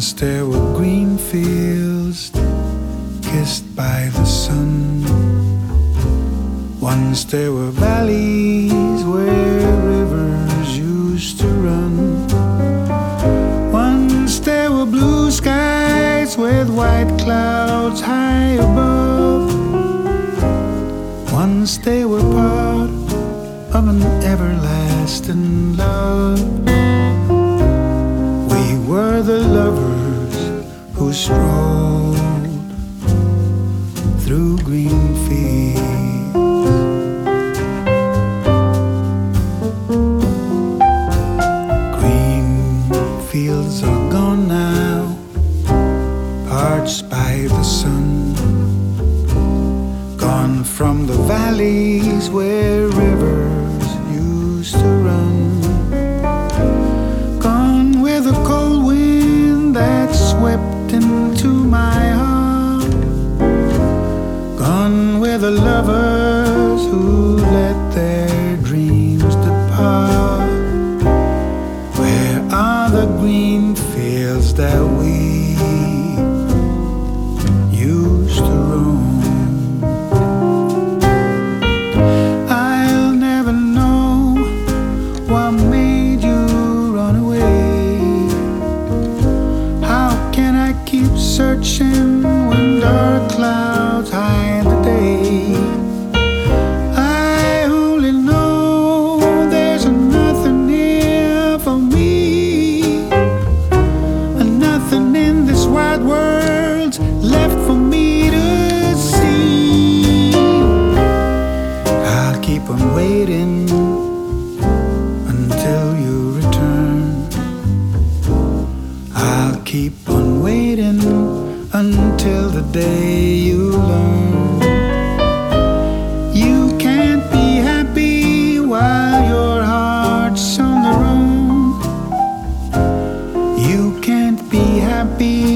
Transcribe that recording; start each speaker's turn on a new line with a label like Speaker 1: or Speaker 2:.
Speaker 1: Once there were green fields kissed by the sun. Once there were valleys where rivers used to run. Once there were blue skies with white clouds high above. Once they were part of an everlasting love. We were the lovers who strolled through green fields. Green fields are gone now, parched by the sun. Gone from the valleys where rivers used to run. Gone with a cold wind that swept into my heart. Gone with the lovers who let their dreams depart. Where are the green fields that we used to roam? What made you run away? How can I keep searching when dark clouds hide the day? I only know there's nothing here for me, and nothing in this wide world left for me to see. I'll keep on waiting until you return. I'll keep on waiting until the day you learn. You can't be happy while your heart's on the road. You can't be happy